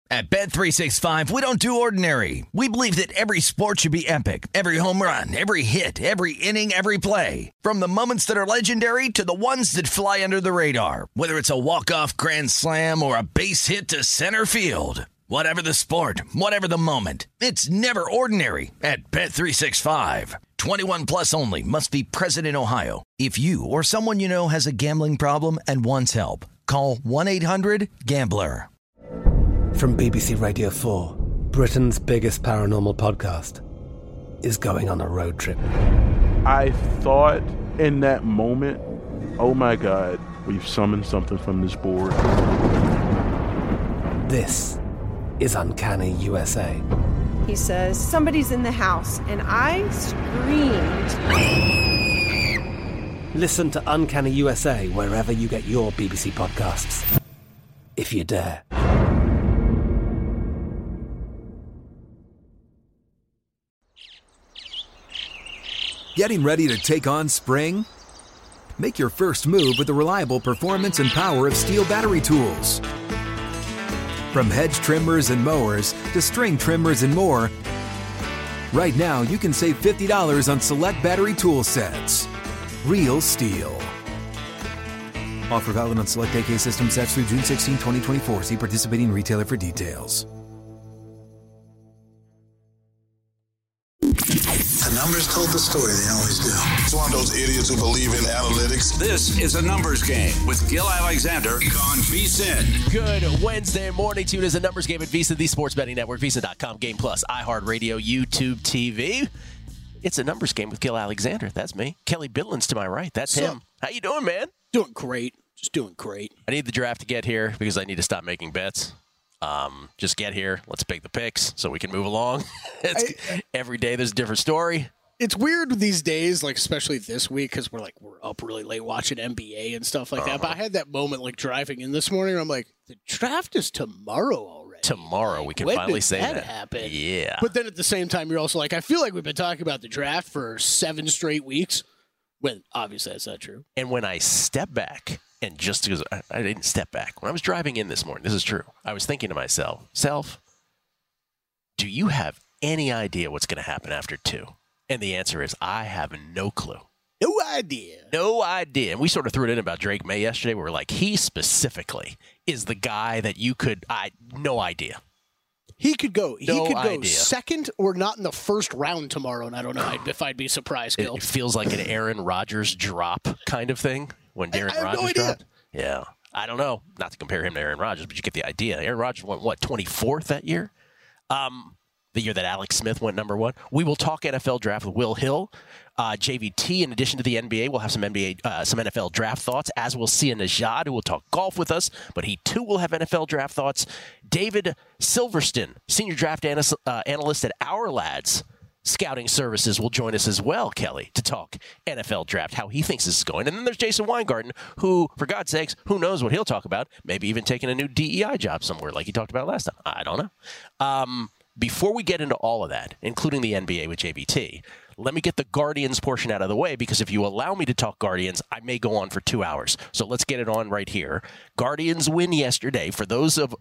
At Bet365, we don't do ordinary. We believe that every sport should be epic. Every home run, every hit, every inning, every play. From the moments that are legendary to the ones that fly under the radar. Whether it's a walk-off grand slam or a base hit to center field. Whatever the sport, whatever the moment. It's never ordinary at Bet365. 21 plus only. Must be present in Ohio. If you or someone you know has a gambling problem and wants help, call 1-800-GAMBLER. From BBC Radio 4, Britain's biggest paranormal podcast is going on a road trip. I thought in that moment, oh my God, we've summoned something from this board. This is Uncanny USA. He says, somebody's in the house, and I screamed. Listen to Uncanny USA wherever you get your BBC podcasts, if you dare. Getting ready to take on spring? Make your first move with the reliable performance and power of Steel battery tools. From hedge trimmers and mowers to string trimmers and more, right now you can save $50 on select battery tool sets. Real Steel. Offer valid on select AK system sets through June 16, 2024. See participating retailer for details. The numbers told the story, they always do. It's one of those idiots who believe in analytics. This is A Numbers Game with Gil Alexander on VSiN. Good Wednesday morning. Tune is A Numbers Game at VSiN, the Sports Betting Network, VSiN.com, Game Plus, iHeartRadio, YouTube TV. It's A Numbers Game with Gil Alexander. That's me. Kelly Bidlin's to my right. That's him. How you doing, man? Doing great. Just doing great. I need the draft to get here because I need to stop making bets. Just get here. Let's pick the picks so we can move along. Every day there's a different story. It's weird these days, like especially this week, because we're up really late watching NBA and stuff like that. But I had that moment like driving in this morning. I'm like, the draft is tomorrow already. Tomorrow we can when finally did say that. Happen? Yeah. But then at the same time, you're also like, I feel like we've been talking about the draft for 7 straight weeks. When obviously that's not true. And when I step back, and just because I didn't step back, when I was driving in this morning, this is true, I was thinking to myself, do you have any idea what's going to happen after 2? And the answer is, I have no clue. No idea. No idea. And we sort of threw it in about Drake May yesterday. We were like, he specifically is the guy that you could, no idea. He could go. No he could go idea. second or not in the first round tomorrow, and I don't know if I'd be surprised, Gil. It feels like an Aaron Rodgers drop kind of thing when Aaron Rodgers dropped. Yeah. I don't know. Not to compare him to Aaron Rodgers, but you get the idea. Aaron Rodgers went, 24th that year? The year that Alex Smith went number 1. We will talk NFL draft with Will Hill. JVT, in addition to the NBA, we'll have some NFL draft thoughts, as will Sia Nejad, who will talk golf with us, but he too will have NFL draft thoughts. David Silverstein, senior draft analyst at Our Lads Scouting Services, will join us as well, Kelly, to talk NFL draft, how he thinks this is going. And then there's Jason Weingarten, who, for God's sakes, who knows what he'll talk about, maybe even taking a new DEI job somewhere like he talked about last time. I don't know. Before we get into all of that, including the NBA with JVT, let me get the Guardians portion out of the way, because if you allow me to talk Guardians, I may go on for 2 hours. So let's get it on right here. Guardians win yesterday. For those who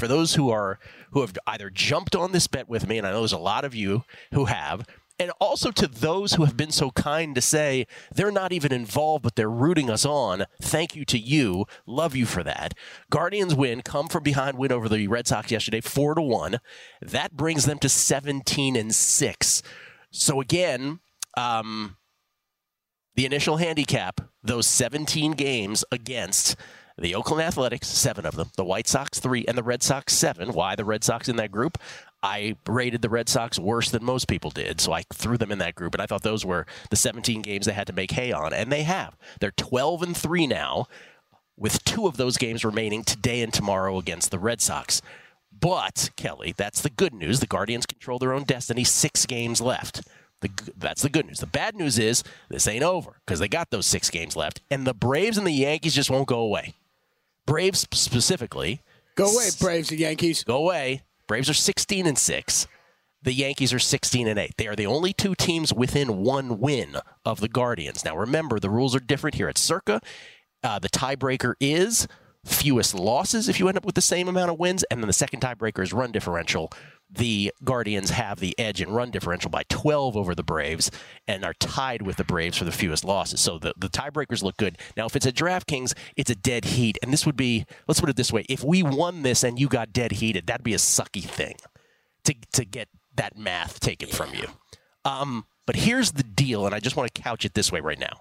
have either jumped on this bet with me, and I know there's a lot of you who have, and also to those who have been so kind to say they're not even involved, but they're rooting us on. Thank you to you. Love you for that. Guardians win, come from behind win over the Red Sox yesterday, 4-1. That brings them to 17-6. So again, the initial handicap, those 17 games against the Oakland Athletics, 7 of them, the White Sox 3, and the Red Sox 7. Why the Red Sox in that group? I rated the Red Sox worse than most people did, so I threw them in that group, and I thought those were the 17 games they had to make hay on, and they have. They're 12-3 now, with 2 of those games remaining today and tomorrow against the Red Sox. But, Kelly, that's the good news. The Guardians control their own destiny, 6 games left. That's the good news. The bad news is this ain't over, because they got those 6 games left, and the Braves and the Yankees just won't go away. Braves specifically. Go away, Braves and Yankees. Go away. Braves are 16-6. The Yankees are 16-8. They are the only 2 teams within 1 win of the Guardians. Now, remember, the rules are different here at Circa. The tiebreaker is fewest losses if you end up with the same amount of wins. And then the second tiebreaker is run differential. The Guardians have the edge in run differential by 12 over the Braves and are tied with the Braves for the fewest losses. So the tiebreakers look good. Now, if it's at DraftKings, it's a dead heat. And this would be, let's put it this way, if we won this and you got dead heated, that'd be a sucky thing to get that math taken from you. But here's the deal, and I just want to couch it this way right now.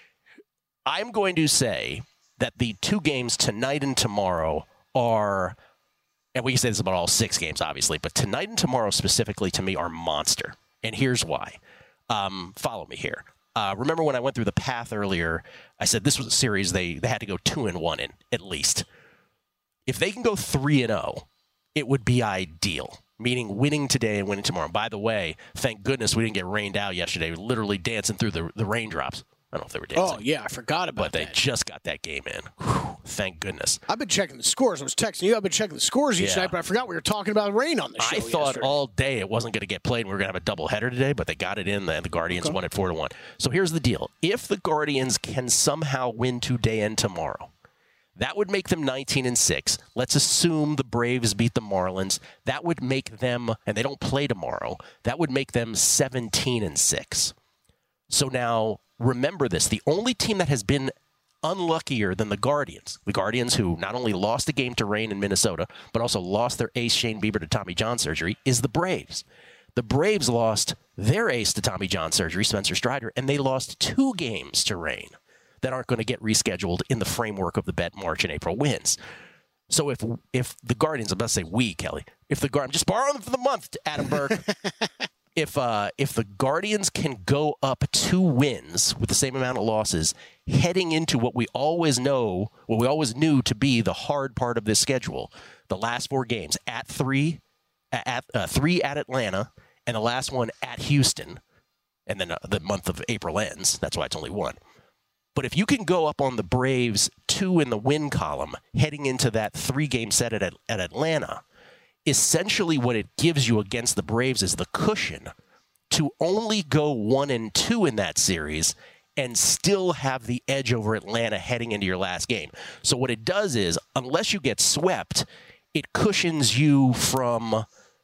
I'm going to say that the 2 games tonight and tomorrow are, and we can say this about all 6 games, obviously, but tonight and tomorrow specifically to me are monster. And here's why. Follow me here. Remember when I went through the path earlier, I said this was a series they had to go 2-1 in, at least. If they can go 3-0, it would be ideal, meaning winning today and winning tomorrow. And by the way, thank goodness we didn't get rained out yesterday. We were literally dancing through the raindrops. I don't know if they were dancing. Oh, yeah, I forgot about that. But they just got that game in. Whew, thank goodness. I've been checking the scores. I was texting you. I've been checking the scores each night, but I forgot we were talking about rain on the show. I thought yesterday. all day it wasn't going to get played and we were going to have a doubleheader today, but they got it in, and the Guardians won it 4-1. So here's the deal. If the Guardians can somehow win today and tomorrow, that would make them 19-6. Let's assume the Braves beat the Marlins. That would make them, and they don't play tomorrow, that would make them 17-6. So now, remember this. The only team that has been unluckier than the Guardians who not only lost a game to rain in Minnesota, but also lost their ace Shane Bieber to Tommy John surgery, is the Braves. The Braves lost their ace to Tommy John surgery, Spencer Strider, and they lost 2 games to rain that aren't going to get rescheduled in the framework of the bet March and April wins. So if the Guardians, I'm about to say we, Kelly, I'm just borrowing them for the month, Adam Burke. If the Guardians can go up 2 wins with the same amount of losses, heading into what we always knew to be the hard part of this schedule, the last 4 games at 3 at Atlanta, and the last one at Houston, and then the month of April ends. That's why it's only 1. But if you can go up on the Braves 2 in the win column, heading into that 3-game set at Atlanta, essentially what it gives you against the Braves is the cushion to only go 1-2 in that series and still have the edge over Atlanta heading into your last game. So what it does is, unless you get swept, it cushions you from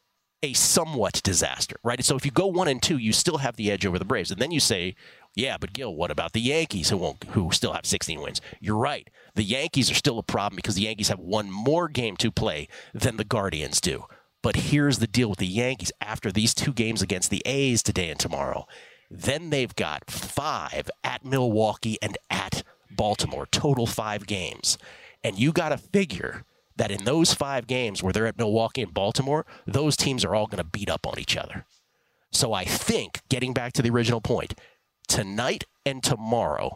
a somewhat disaster, right? So if you go 1-2, you still have the edge over the Braves. And then you say, yeah, but Gil, what about the Yankees who still have 16 wins? You're right. The Yankees are still a problem because the Yankees have 1 more game to play than the Guardians do. But here's the deal with the Yankees. After these 2 games against the A's today and tomorrow, then they've got 5 at Milwaukee and at Baltimore, total 5 games. And you got to figure that in those 5 games where they're at Milwaukee and Baltimore, those teams are all going to beat up on each other. So I think, getting back to the original point, tonight and tomorrow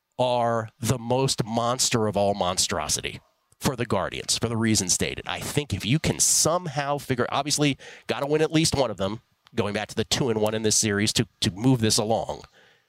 are the most monster of all monstrosity for the Guardians, for the reasons stated. I think if you can somehow obviously, got to win at least one of them, going back to the 2-1 in this series to move this along.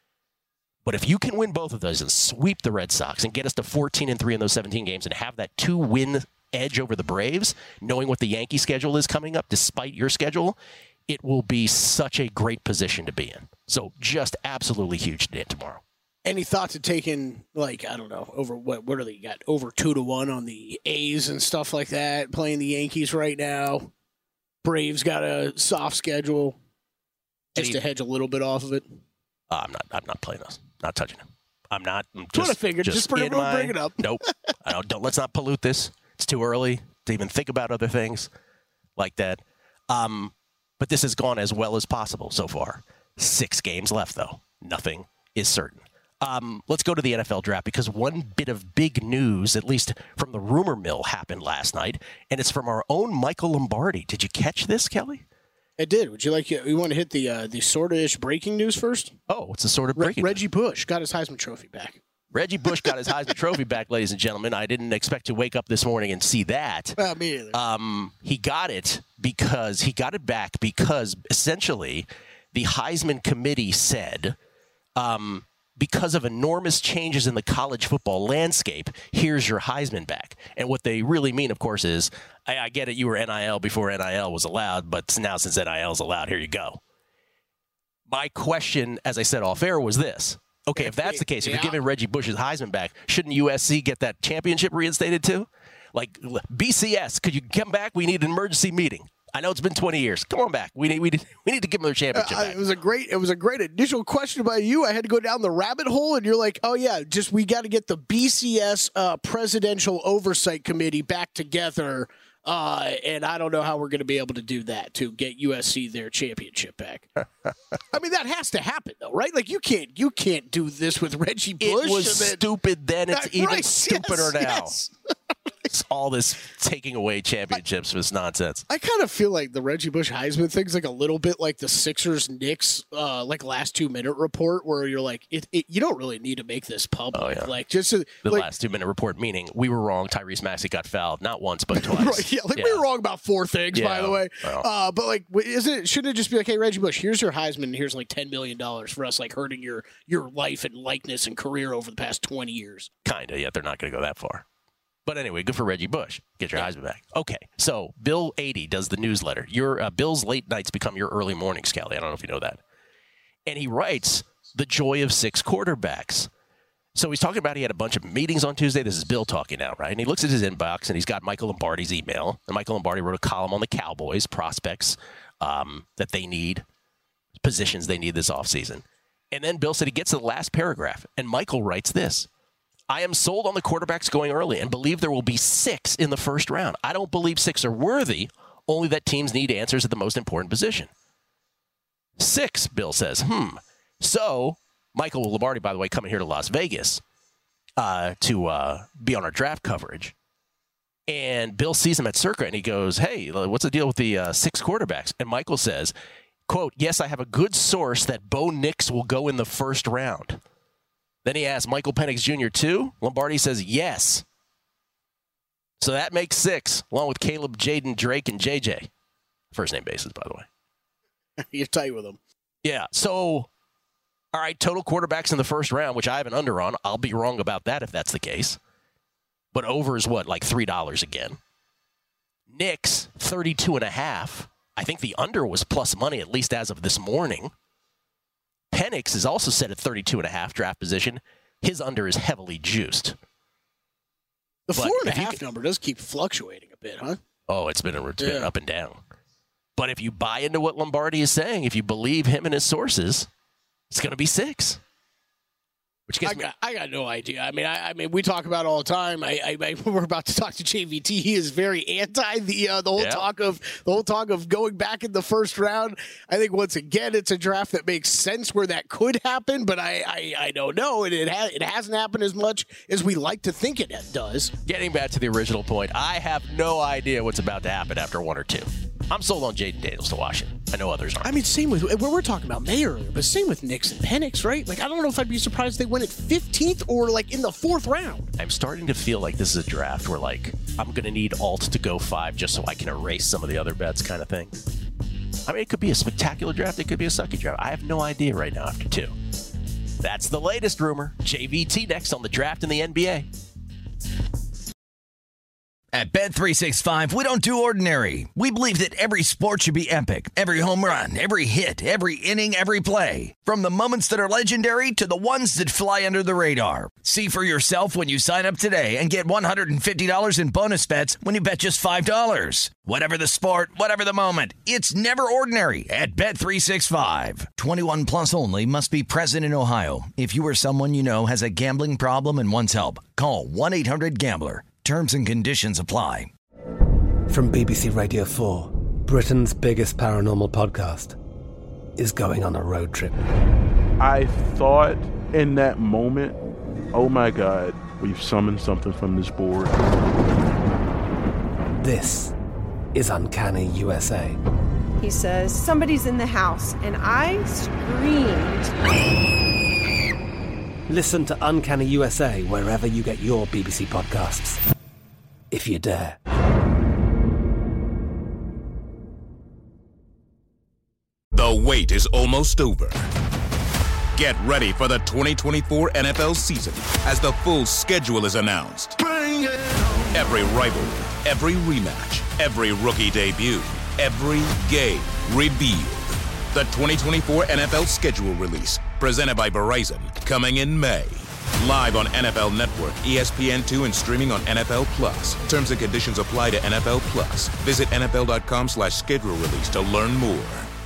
But if you can win both of those and sweep the Red Sox and get us to 14-3 in those 17 games and have that 2-win edge over the Braves, knowing what the Yankee schedule is coming up, despite your schedule, it will be such a great position to be in. So just absolutely huge today and tomorrow. Any thoughts of taking, like, I don't know, over what do they got? Over 2-1 on the A's and stuff like that, playing the Yankees right now. Braves got a soft schedule. Just to hedge a little bit off of it. I'm not playing those. Not touching them. I'm not. I'm just I figured. Just bring it up. Nope. Let's not pollute this. It's too early to even think about other things like that. But this has gone as well as possible so far. 6 games left, though. Nothing is certain. Let's go to the NFL draft because one bit of big news, at least from the rumor mill, happened last night, and it's from our own Michael Lombardi. Did you catch this, Kelly? I did. Would you like? You want to hit the sort-of-ish breaking news first? Oh, what's the sort of breaking? Reggie Bush got his Heisman Trophy back. Reggie Bush got his Heisman Trophy back, ladies and gentlemen. I didn't expect to wake up this morning and see that. Me either. He got it back because essentially the Heisman committee said, because of enormous changes in the college football landscape, here's your Heisman back. And what they really mean, of course, is, I get it, you were NIL before NIL was allowed, but now since NIL is allowed, here you go. My question, as I said off air, was this. Okay, if that's the case, if you're giving Reggie Bush's Heisman back, shouldn't USC get that championship reinstated too? Like, BCS, could you come back? We need an emergency meeting. I know it's been 20 years. Come on back. We need to give them their championship back. It was a great initial question by you. I had to go down the rabbit hole, and you're like, oh yeah, we got to get the BCS Presidential Oversight Committee back together. And I don't know how we're going to be able to do that to get USC their championship back. I mean, that has to happen, though, right? Like, you can't do this with Reggie Bush. It was stupid then. It's even stupider now. Yes. It's all this taking away championships was nonsense. I kind of feel like the Reggie Bush Heisman thing's like a little bit like the Sixers-Knicks like last 2-minute report, where you're like, you don't really need to make this public. Oh, yeah. Like, just the last 2-minute report, meaning we were wrong. Tyrese Maxey got fouled not once but twice. Right, yeah, we were wrong about 4 things, by the way. Well. But like, shouldn't it just be like, hey, Reggie Bush, here's your Heisman, and here's like $10 million for us like hurting your life and likeness and career over the past 20 years? Kinda, yet they're not going to go that far. But anyway, good for Reggie Bush. Get your Heisman back. Okay, so Bill 80 does the newsletter. Your Bill's late nights become your early mornings, Kelly. I don't know if you know that. And he writes the joy of 6 quarterbacks. So he's talking about he had a bunch of meetings on Tuesday. This is Bill talking now, right? And he looks at his inbox, and he's got Michael Lombardi's email. And Michael Lombardi wrote a column on the Cowboys, prospects that they need, positions they need this offseason. And then Bill said he gets to the last paragraph, and Michael writes this. I am sold on the quarterbacks going early and believe there will be 6 in the first round. I don't believe 6 are worthy, only that teams need answers at the most important position. 6, Bill says. So, Michael Lombardi, by the way, coming here to Las Vegas to be on our draft coverage. And Bill sees him at Circa, and he goes, hey, what's the deal with the 6 quarterbacks? And Michael says, quote, yes, I have a good source that Bo Nix will go in the first round. Then he asks, Michael Penix Jr. too? Lombardi says yes. So that makes 6, along with Caleb, Jaden, Drake, and JJ. First name basis, by the way. You're tight with them. Yeah. So, all right, total quarterbacks in the first round, which I have an under on. I'll be wrong about that if that's the case. But over is what, like $3 again. Knicks, 32.5. I think the under was plus money, at least as of this morning. Penix is also set at 32.5 draft position. His under is heavily juiced. The 4.5 number does keep fluctuating a bit, huh? Oh, it's been up and down. But if you buy into what Lombardi is saying, if you believe him and his sources, it's going to be 6. Which gets I got no idea. I mean, we talk about it all the time. We're about to talk to JVT. He is very anti the whole talk of going back in the first round. I think once again, it's a draft that makes sense where that could happen, but I don't know, and it hasn't happened as much as we like to think it does. Getting back to the original point, I have no idea what's about to happen after 1 or 2. I'm sold on Jaden Daniels to Washington. I know others aren't. I mean, same with, we're talking about May earlier, but same with Nix and Penix, right? Like, I don't know if I'd be surprised if they went at 15th or, like, in the 4th round. I'm starting to feel like this is a draft where, like, I'm going to need Alt to go 5 just so I can erase some of the other bets kind of thing. I mean, it could be a spectacular draft. It could be a sucky draft. I have no idea right now after 2. That's the latest rumor. JVT next on the draft in the NBA. At Bet365, we don't do ordinary. We believe that every sport should be epic. Every home run, every hit, every inning, every play. From the moments that are legendary to the ones that fly under the radar. See for yourself when you sign up today and get $150 in bonus bets when you bet just $5. Whatever the sport, whatever the moment, it's never ordinary at Bet365. 21 plus only. Must be present in Ohio. If you or someone you know has a gambling problem and wants help, call 1-800-GAMBLER. Terms and conditions apply. From BBC Radio 4, Britain's biggest paranormal podcast is going on a road trip. I thought in that moment, oh my God, we've summoned something from this board. This is Uncanny USA. He says, somebody's in the house, and I screamed... Listen to Uncanny USA wherever you get your BBC podcasts, if you dare. The wait is almost over. Get ready for the 2024 NFL season as the full schedule is announced. Bring it on. Every rivalry, every rematch, every rookie debut, every game revealed. The 2024 NFL schedule release, presented by Verizon, coming in May. Live on NFL Network, ESPN2, and streaming on NFL Plus. Terms and conditions apply to NFL Plus. Visit NFL.com/schedule release to learn more.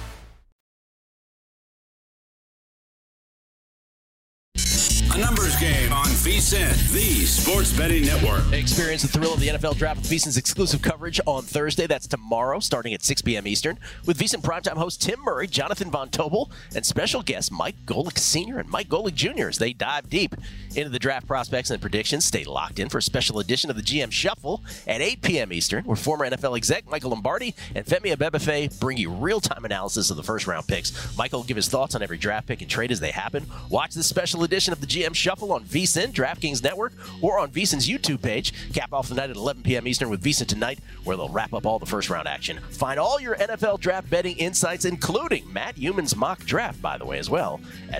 A numbers game on VSiN, the sports betting network. Experience the thrill of the NFL Draft with VSiN's exclusive coverage on Thursday. That's tomorrow, starting at 6 p.m. Eastern, with VSiN primetime host Tim Murray, Jonathan Von Tobel, and special guests Mike Golick Sr. and Mike Golick Jr. as they dive deep into the draft prospects and predictions. Stay locked in for a special edition of the GM Shuffle at 8 p.m. Eastern, where former NFL exec Michael Lombardi and Femi Abebefe bring you real-time analysis of the first-round picks. Michael will give his thoughts on every draft pick and trade as they happen. Watch this special edition of the GM Shuffle on VSiN, DraftKings Network, or on VSiN's YouTube page. Cap off the night at 11 p.m. Eastern with VSiN Tonight, where they'll wrap up all the first-round action. Find all your NFL draft betting insights, including Matt Human's mock draft, by the way, as well, at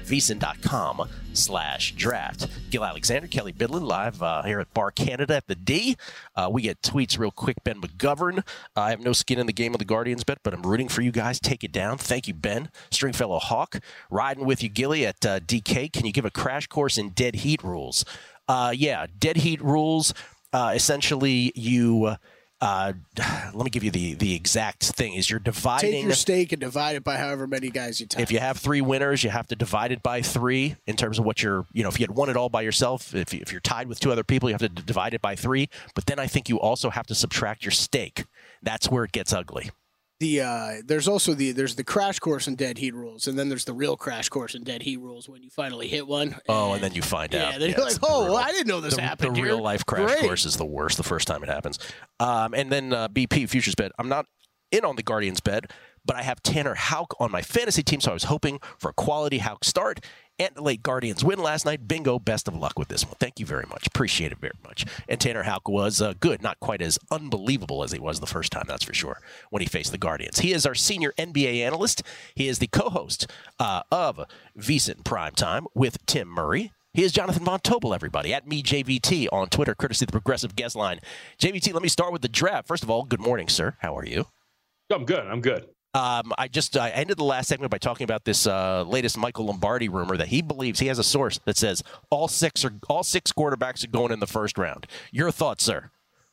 VSiN.com/draft. Gil Alexander, Kelly Bidlin, live here at Bar Canada at the D. We get tweets real quick. Ben McGovern, I have no skin in the game of the Guardians bet, but I'm rooting for you guys. Take it down. Thank you, Ben. Stringfellow Hawk, riding with you, Gilly, at DK. Can you give a crash course in dead heat rules? Dead heat rules. Essentially, you let me give you the exact thing. Is you're dividing. Take your stake and divide it by however many guys you tie. If you have 3 winners, you have to divide it by 3 in terms of what you're, if you had won it all by yourself, if you're tied with 2 other people, you have to divide it by 3. But then I think you also have to subtract your stake. That's where it gets ugly. There's the crash course in dead heat rules, and then there's the real crash course in dead heat rules when you finally hit one. And then you find out. Yeah, then you're like, I didn't know this happened. The real life crash course is the worst the first time it happens. And then BP Futures bet. I'm not in on the Guardians bet, but I have Tanner Houck on my fantasy team, so I was hoping for a quality Houck start. And the late Guardians win last night. Bingo. Best of luck with this one. Thank you very much. Appreciate it very much. And Tanner Houck was good. Not quite as unbelievable as he was the first time, that's for sure, when he faced the Guardians. He is our senior NBA analyst. He is the co-host of VSiN Primetime with Tim Murray. He is Jonathan Von Tobel, everybody, at MeJVT on Twitter, courtesy of the Progressive Guest Line. JVT, let me start with the draft. First of all, good morning, sir. How are you? I'm good. I ended the last segment by talking about this latest Michael Lombardi rumor that he believes he has a source that says all six quarterbacks are going in the first round. Your thoughts, sir?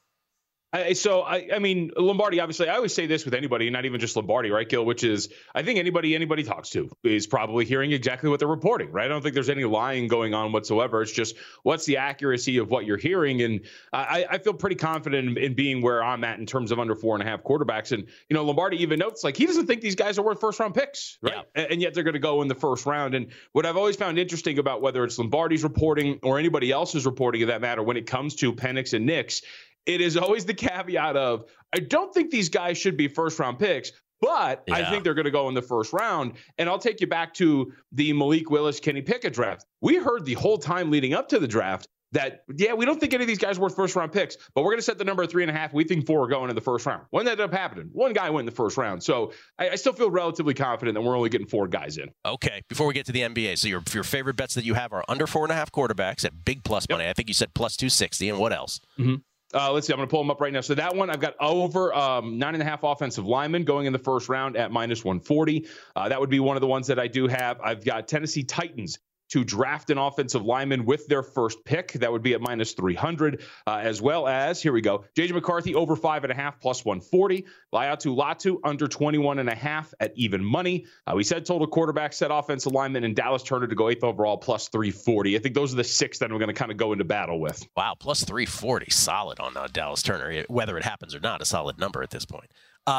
I mean, Lombardi, obviously, I always say this with anybody, not even just Lombardi, right, Gil, which is I think anybody talks to is probably hearing exactly what they're reporting, right? I don't think there's any lying going on whatsoever. It's just what's the accuracy of what you're hearing. And I feel pretty confident in being where I'm at in terms of under 4.5 quarterbacks. And, Lombardi even notes, like, he doesn't think these guys are worth first-round picks, right? Yeah. And yet they're going to go in the first round. And what I've always found interesting about whether it's Lombardi's reporting or anybody else's reporting of that matter when it comes to Penix and Nix, it is always the caveat of, I don't think these guys should be first-round picks, but I think they're going to go in the first round. And I'll take you back to the Malik Willis, Kenny Pickett draft. We heard the whole time leading up to the draft that, we don't think any of these guys are worth first-round picks, but we're going to set the number at 3.5. We think 4 are going in the first round. When that ended up happening, 1 guy went in the first round. So I still feel relatively confident that we're only getting 4 guys in. Okay, before we get to the NBA, so your favorite bets that you have are under 4.5 quarterbacks at big plus money. I think you said plus 260, and what else? Mm-hmm. Let's see. I'm going to pull them up right now. So that one, I've got over 9.5 offensive linemen going in the first round at minus 140. That would be one of the ones that I do have. I've got Tennessee Titans to draft an offensive lineman with their first pick. That would be at minus 300, as well as, here we go, J.J. McCarthy over 5.5 plus 140. Laiatu Latu under 21.5 at even money. We said total quarterback, set offensive lineman, and Dallas Turner to go 8th overall plus 340. I think those are the 6 that we're going to kind of go into battle with. Wow, plus 340. Solid on Dallas Turner. Whether it happens or not, a solid number at this point.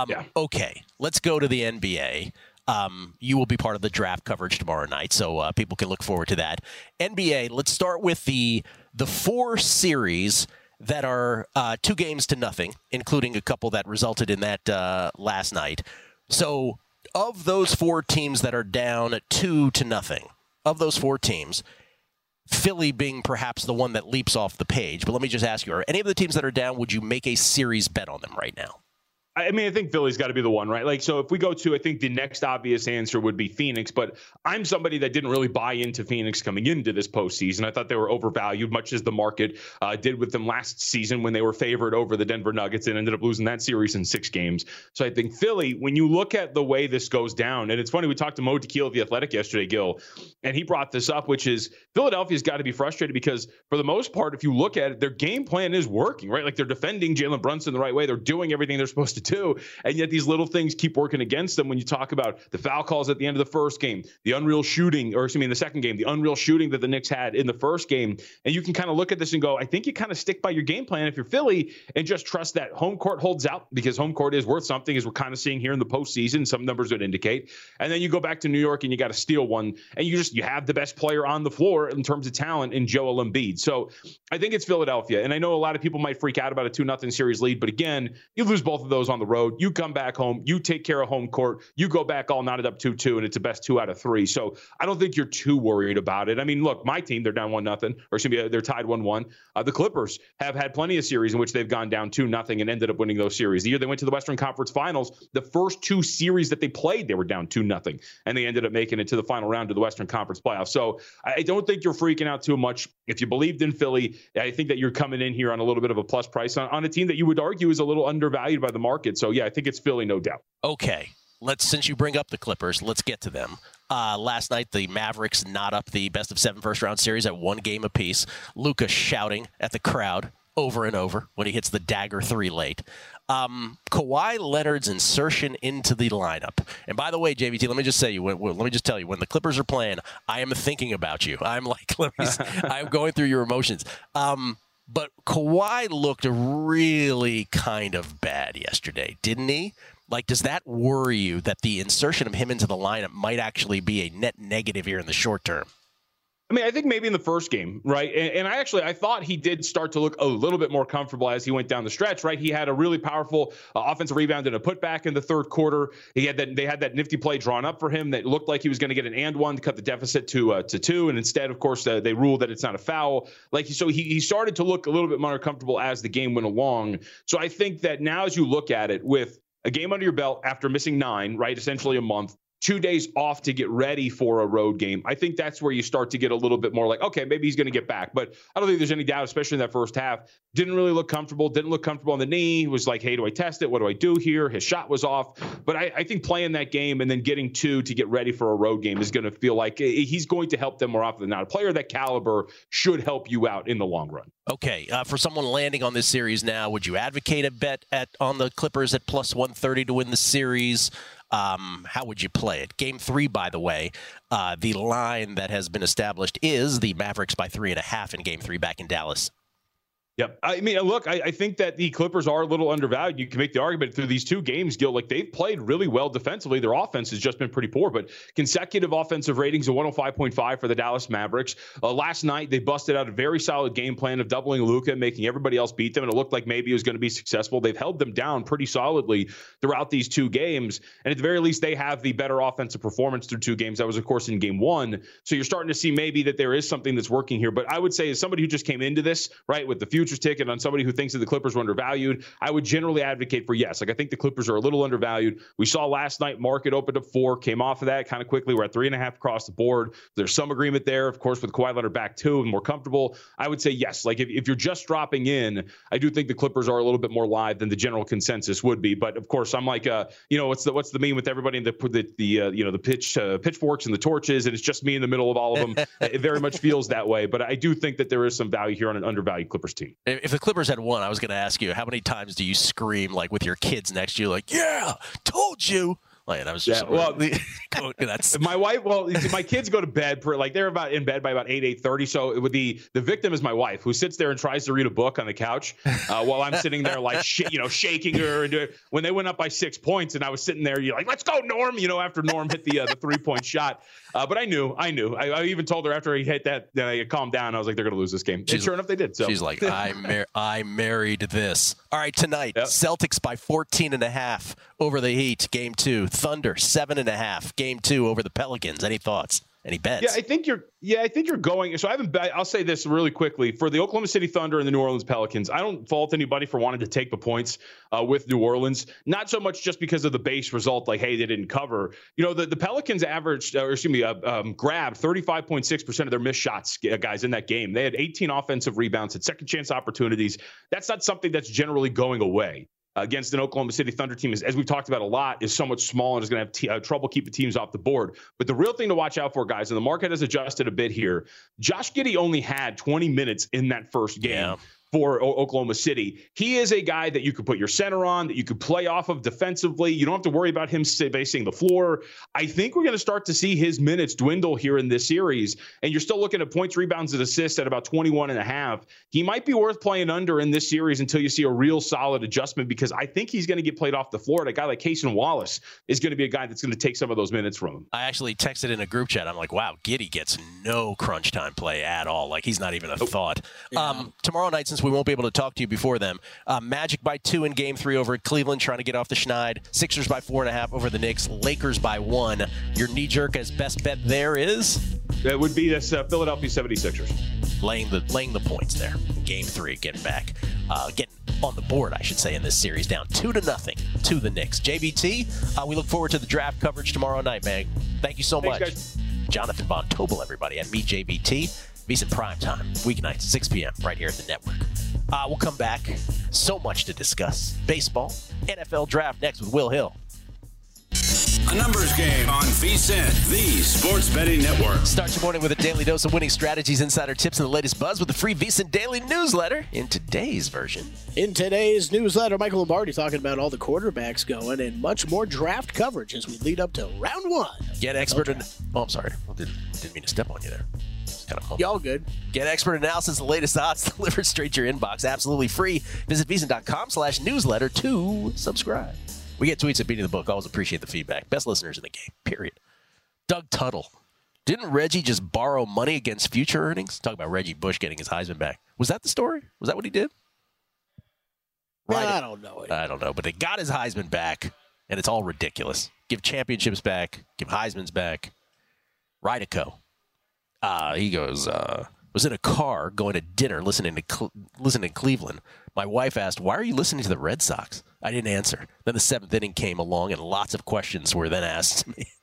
Okay, let's go to the NBA. You will be part of the draft coverage tomorrow night, so people can look forward to that. NBA, let's start with the 4 series that are 2 games to nothing, including a couple that resulted in that last night. So of those 4 teams that are down 2-0, of those 4 teams, Philly being perhaps the one that leaps off the page. But let me just ask you, are any of the teams that are down, would you make a series bet on them right now? I mean, I think Philly's got to be the one, right? Like, so if we go to, I think the next obvious answer would be Phoenix, but I'm somebody that didn't really buy into Phoenix coming into this postseason. I thought they were overvalued, much as the market did with them last season when they were favored over the Denver Nuggets and ended up losing that series in 6 games. So I think Philly, when you look at the way this goes down, and it's funny, we talked to Mo Tequila of The Athletic yesterday, Gil, and he brought this up, which is Philadelphia's got to be frustrated because for the most part, if you look at it, their game plan is working, right? Like they're defending Jalen Brunson the right way. They're doing everything they're supposed to do. And yet these little things keep working against them when you talk about the foul calls at the end of the first game, the unreal shooting, or excuse me, in the second game, the unreal shooting that the Knicks had in the first game. And you can kind of look at this and go, I think you kind of stick by your game plan if you're Philly and just trust that home court holds out because home court is worth something, as we're kind of seeing here in the postseason. Some numbers would indicate. And then you go back to New York and you got to steal one. And you have the best player on the floor in terms of talent in Joel Embiid. So I think it's Philadelphia. And I know a lot of people might freak out about a 2-0 series lead, but again, you lose both of those on the road. You come back home, you take care of home court, you go back all knotted up 2-2, and it's the best 2 out of 3. So I don't think you're too worried about it. I mean, look, my team, they're down 1-0, or excuse me, they're tied 1-1. The Clippers have had plenty of series in which they've gone down 2-0 and ended up winning those series. The year they went to the Western Conference Finals, the first 2 series that they played, they were down 2-0, and they ended up making it to the final round of the Western Conference playoffs. So I don't think you're freaking out too much. If you believed in Philly, I think that you're coming in here on a little bit of a plus price on a team that you would argue is a little undervalued by the market. So yeah, I think it's Philly, no doubt. Okay, since you bring up the Clippers, let's get to them. Last night, the Mavericks knot up the best of 7 first-round series at 1 game apiece. Luka shouting at the crowd over and over when he hits the dagger 3 late. Kawhi Leonard's insertion into the lineup. And by the way, JVT, let me just tell you, when the Clippers are playing, I am thinking about you. I'm like, I'm going through your emotions. But Kawhi looked really kind of bad yesterday, didn't he? Like, does that worry you that the insertion of him into the lineup might actually be a net negative here in the short term? I mean, I think maybe in the first game, right? And I thought he did start to look a little bit more comfortable as he went down the stretch, right? He had a really powerful offensive rebound and a putback in the third quarter. They had that nifty play drawn up for him that looked like he was going to get an and one to cut the deficit to 2. And instead, of course, they ruled that it's not a foul. So he started to look a little bit more comfortable as the game went along. So I think that now as you look at it with a game under your belt after missing 9, right? Essentially a month. 2 days off to get ready for a road game. I think that's where you start to get a little bit more like, okay, maybe he's going to get back. But I don't think there's any doubt, especially in that first half. Didn't really look comfortable. Didn't look comfortable on the knee. He was like, hey, do I test it? What do I do here? His shot was off. But I think playing that game and then getting 2 to get ready for a road game is going to feel like he's going to help them more often than not. A player of that caliber should help you out in the long run. Okay, for someone landing on this series now, would you advocate a bet on the Clippers at plus 130 to win the series? How would you play it? Game 3, by the way, the line that has been established is the Mavericks by 3.5 in Game 3 back in Dallas. Yep. I mean, look, I think that the Clippers are a little undervalued. You can make the argument through these 2 games, Gil, like they've played really well defensively. Their offense has just been pretty poor, but consecutive offensive ratings of 105.5 for the Dallas Mavericks. Last night, they busted out a very solid game plan of doubling Luka and making everybody else beat them, and it looked like maybe it was going to be successful. They've held them down pretty solidly throughout these 2 games, and at the very least, they have the better offensive performance through 2 games. That was, of course, in Game 1. So you're starting to see maybe that there is something that's working here, but I would say as somebody who just came into this, right, with the futures ticket on somebody who thinks that the Clippers were undervalued, I would generally advocate for yes. Like, I think the Clippers are a little undervalued. We saw last night market opened up 4, came off of that kind of quickly. We're at 3.5 across the board. There's some agreement there, of course, with Kawhi Leonard back 2 and more comfortable. I would say yes. Like, if you're just dropping in, I do think the Clippers are a little bit more live than the general consensus would be. But of course, I'm like, what's the meme with everybody in the pitchforks and the torches, and it's just me in the middle of all of them. It very much feels that way. But I do think that there is some value here on an undervalued Clippers team. If the Clippers had won, I was going to ask you, how many times do you scream like with your kids next to you, like, yeah, told you? Like, that was just that's my wife. Well, my kids go to bed they're about in bed by about 8:30. So the victim is my wife, who sits there and tries to read a book on the couch while I'm sitting there like shaking her. And when they went up by 6 points, and I was sitting there, you're like, let's go, Norm. After Norm hit the 3-point shot. But I knew. I even told her after he hit that, calmed down. I was like, they're going to lose this game. And sure enough, they did. So she's like, I married this. All right, tonight, yep. Celtics by 14.5 over the Heat, Game 2. Thunder 7.5, Game 2 over the Pelicans. Any thoughts? Any bets? Yeah, I think you're going. So I haven't bet. I'll say this really quickly for the Oklahoma City Thunder and the New Orleans Pelicans. I don't fault anybody for wanting to take the points with New Orleans. Not so much just because of the base result, like hey, they didn't cover. The Pelicans grabbed 35.6% of their missed shots, guys, in that game. They had 18 offensive rebounds, had second chance opportunities. That's not something that's generally going away. Against an Oklahoma City Thunder team, as we've talked about a lot, is so much small and is going to have trouble keeping teams off the board. But the real thing to watch out for, guys, and the market has adjusted a bit here, Josh Giddey only had 20 minutes in that first game. For Oklahoma City. He is a guy that you could put your center on, that you could play off of defensively. You don't have to worry about him facing the floor. I think we're going to start to see his minutes dwindle here in this series, and you're still looking at points, rebounds, and assists at about 21.5. He might be worth playing under in this series until you see a real solid adjustment, because I think he's going to get played off the floor. And a guy like Cason Wallace is going to be a guy that's going to take some of those minutes from him. I actually texted in a group chat. I'm like, wow, Giddey gets no crunch time play at all. Like, he's not even a thought. Yeah. Tomorrow night, since we won't be able to talk to you before them, Magic by 2 in Game 3 over at Cleveland, trying to get off the schneid. Sixers by 4.5 over the Knicks. Lakers by 1. Your knee-jerk as best bet there is? That would be this Philadelphia 76ers. Laying the points there. Game 3, getting back. Getting on the board, I should say, in this series, down 2-0 to the Knicks. JBT, we look forward to the draft coverage tomorrow night, man. Thank you so much. Guys. Jonathan Von Tobel, everybody, at Meet JBT. VSiN Primetime, weeknights, 6 p.m., right here at the network. We'll come back. So much to discuss. Baseball, NFL draft next with Will Hill. A numbers game on VSiN, the sports betting network. Start your morning with a daily dose of winning strategies, insider tips, and the latest buzz with the free VSiN Daily newsletter. In today's version. In today's newsletter, Michael Lombardi talking about all the quarterbacks going and much more draft coverage as we lead up to round 1. Get expert. I'm sorry. Didn't mean to step on you there. Kind of y'all good. Get expert analysis, the latest odds delivered straight to your inbox, absolutely free. Visit VSiN.com/newsletter to subscribe. We get tweets at Beating the Book. Always appreciate the feedback. Best listeners in the game, period. Doug Tuttle. Didn't Reggie just borrow money against future earnings? Talk about Reggie Bush getting his Heisman back. Was that the story? Was that what he did? Right. I don't know. I don't know, but they got his Heisman back, and it's all ridiculous. Give championships back. Give Heismans back. Rydico. He goes, was in a car going to dinner listening to Cleveland. My wife asked, why are you listening to the Red Sox? I didn't answer. Then the 7th inning came along, and lots of questions were then asked to me.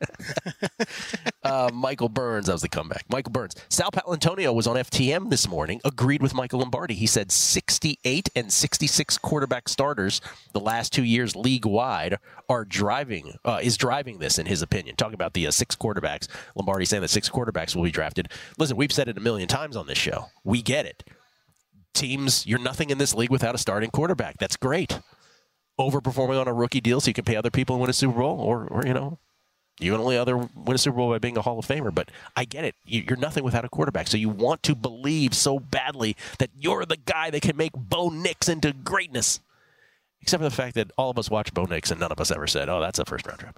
Michael Burns, that was the comeback. Michael Burns. Sal Paolantonio was on FTM this morning, agreed with Michael Lombardi. He said 68 and 66 quarterback starters the last 2 years league-wide is driving this, in his opinion. Talking about the 6 quarterbacks. Lombardi saying that 6 quarterbacks will be drafted. Listen, we've said it a million times on this show. We get it. Teams, you're nothing in this league without a starting quarterback. That's great. Overperforming on a rookie deal so you can pay other people and win a Super Bowl, or you can only win a Super Bowl by being a Hall of Famer. But I get it. You're nothing without a quarterback. So you want to believe so badly that you're the guy that can make Bo Nix into greatness. Except for the fact that all of us watched Bo Nix and none of us ever said, oh, that's a first-round draft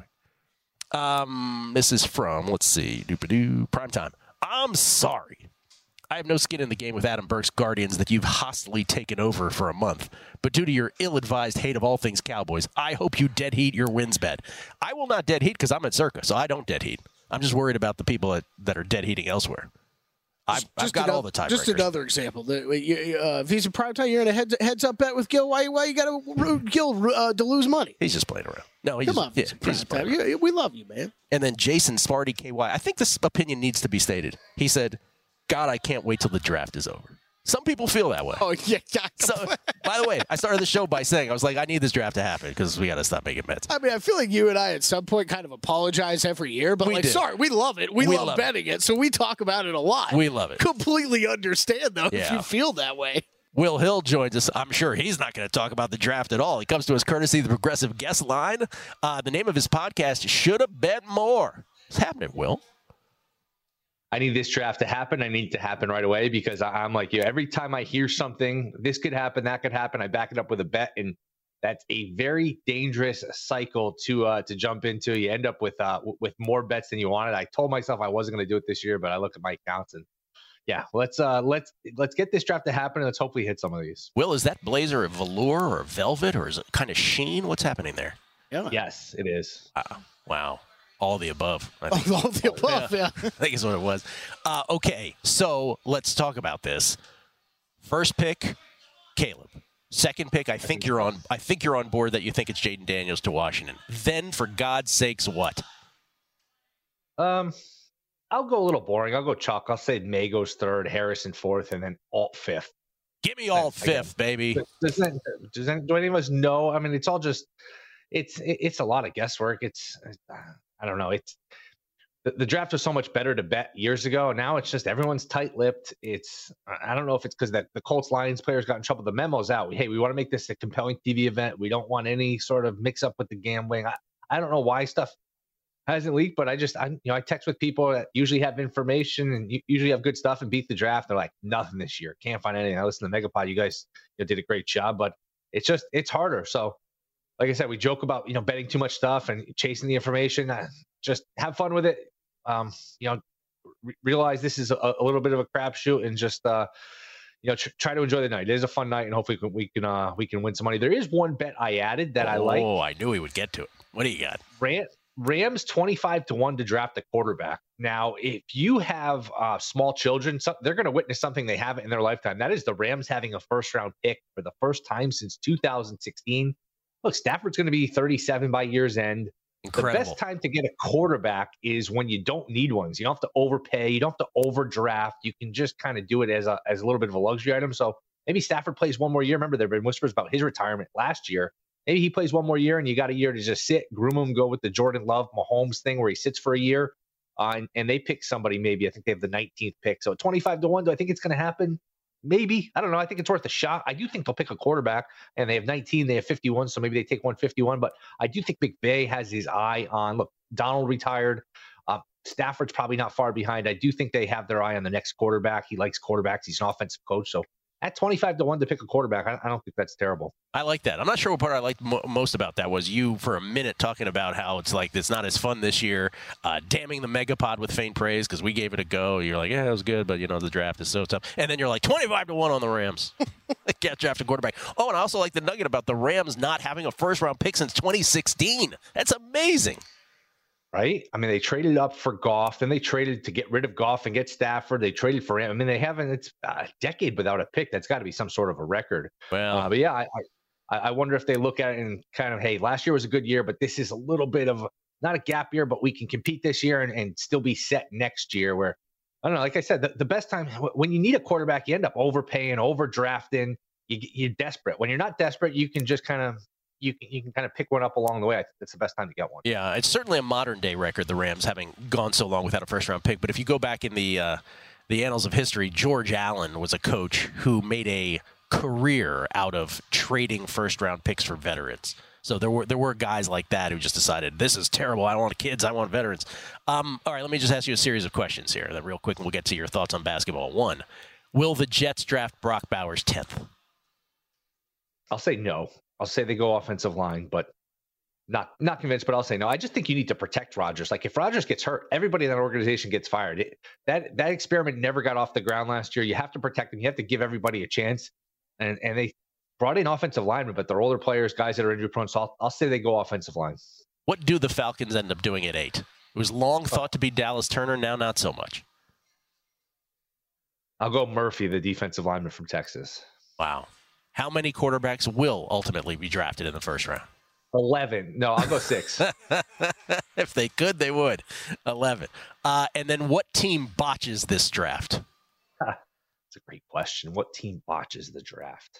pick. This is from, let's see, Primetime. I'm sorry. I have no skin in the game with Adam Burke's Guardians that you've hostily taken over for a month. But due to your ill-advised hate of all things Cowboys, I hope you dead heat your wins bet. I will not dead heat because I'm at Circa, so I don't dead heat. I'm just worried about the people that are dead heating elsewhere. I've got all the tiebreakers. Just another example. VSiN Primetime, you're in a heads-up bet with Gil. Why you got to Gil to lose money? He's just playing around. No, Come on, we love you, man. And then Jason Sparty KY. I think this opinion needs to be stated. He said, God, I can't wait till the draft is over. Some people feel that way. Oh, yeah. So, by the way, I started the show by saying, I was like, I need this draft to happen because we got to stop making bets. I mean, I feel like you and I at some point kind of apologize every year, but sorry, we love it. We love betting it, so we talk about it a lot. We love it. Completely understand, though, if you feel that way. Will Hill joins us. I'm sure he's not going to talk about the draft at all. He comes to us courtesy of the Progressive Guest Line. The name of his podcast, Shoulda Bet More. What's happening, Will? I need this draft to happen. I need it to happen right away because I'm like you. Every time I hear something, this could happen, that could happen, I back it up with a bet, and that's a very dangerous cycle to jump into. You end up with more bets than you wanted. I told myself I wasn't going to do it this year, but I look at my accounts and yeah, let's get this draft to happen and let's hopefully hit some of these. Will, is that blazer a velour or velvet or is it kind of sheen? What's happening there? Yeah. Yes, it is. Wow. All the above. I think. All the above, yeah. I think is what it was. Okay, so let's talk about this. First pick, Caleb. Second pick, I think you're on board that you think it's Jaden Daniels to Washington. Then, for God's sakes, what? I'll go a little boring. I'll go chalk. I'll say May goes third, Harrison fourth, and then Alt fifth. Give me Alt fifth, baby. Do any of us know? I mean, it's all just it's a lot of guesswork. I don't know. It's the draft was so much better to bet years ago. Now it's just everyone's tight-lipped. I don't know if it's because that the Colts Lions players got in trouble. The memo's out. Hey, we want to make this a compelling TV event. We don't want any sort of mix up with the gambling. I don't know why stuff hasn't leaked, but I text with people that usually have information and usually have good stuff and beat the draft. They're like, nothing this year. Can't find anything. I listen to Megapod. You guys did a great job, but it's harder. So, like I said, we joke about betting too much stuff and chasing the information. Just have fun with it. Realize this is a little bit of a crapshoot, and just try to enjoy the night. It is a fun night, and hopefully we can win some money. There is one bet I added that I like. Oh, I knew he would get to it. What do you got? Rams 25-1 to draft a quarterback. Now, if you have small children, they're going to witness something they haven't in their lifetime. That is the Rams having a first-round pick for the first time since 2016. Look, Stafford's going to be 37 by year's end. Incredible. The best time to get a quarterback is when you don't need ones. You don't have to overpay. You don't have to overdraft. You can just kind of do it as a little bit of a luxury item. So maybe Stafford plays one more year. Remember, there have been whispers about his retirement last year. Maybe he plays one more year, and you got a year to just sit, groom him, go with the Jordan Love, Mahomes thing where he sits for a year. And they pick somebody maybe. I think they have the 19th pick. So 25-1, do I think it's going to happen? Maybe. I don't know. I think it's worth a shot. I do think they'll pick a quarterback, and they have 19, they have 51, so maybe they take 151. But I do think McVay has his eye on, look, Donald retired. Stafford's probably not far behind. I do think they have their eye on the next quarterback. He likes quarterbacks. He's an offensive coach. So at 25-1 to pick a quarterback, I don't think that's terrible. I like that. I'm not sure what part I liked most about that was you for a minute talking about how it's like it's not as fun this year, damning the Megapod with faint praise because we gave it a go. You're like, yeah, it was good, but the draft is so tough. And then you're like 25-1 on the Rams. They can't draft a quarterback. Oh, and I also like the nugget about the Rams not having a first-round pick since 2016. That's amazing. Right? I mean, they traded up for Goff, then they traded to get rid of Goff and get Stafford. They traded for him. I mean, it's a decade without a pick. That's got to be some sort of a record. Well, but yeah, I wonder if they look at it and kind of, hey, last year was a good year, but this is a little bit of not a gap year, but we can compete this year and still be set next year. Where I don't know, like I said, the best time when you need a quarterback, you end up overpaying, overdrafting. You're desperate. When you're not desperate, you can just kind of. You can kind of pick one up along the way. I think that's the best time to get one. Yeah, it's certainly a modern-day record, the Rams having gone so long without a first-round pick. But if you go back in the annals of history, George Allen was a coach who made a career out of trading first-round picks for veterans. So there were guys like that who just decided, this is terrible. I don't want kids. I want veterans. All right, let me just ask you a series of questions here that real quick, and we'll get to your thoughts on basketball. One, will the Jets draft Brock Bowers 10th? I'll say no. I'll say they go offensive line, but not convinced, but I'll say no. I just think you need to protect Rodgers. Like if Rodgers gets hurt, everybody in that organization gets fired. That experiment never got off the ground last year. You have to protect him. You have to give everybody a chance. And they brought in offensive linemen, but they're older players, guys that are injury prone. So I'll say they go offensive line. What do the Falcons end up doing at 8? It was long thought to be Dallas Turner, now not so much. I'll go Murphy, the defensive lineman from Texas. Wow. How many quarterbacks will ultimately be drafted in the first round? 11. No, I'll go 6. If they could, they would. 11. And then what team botches this draft? That's a great question. What team botches the draft?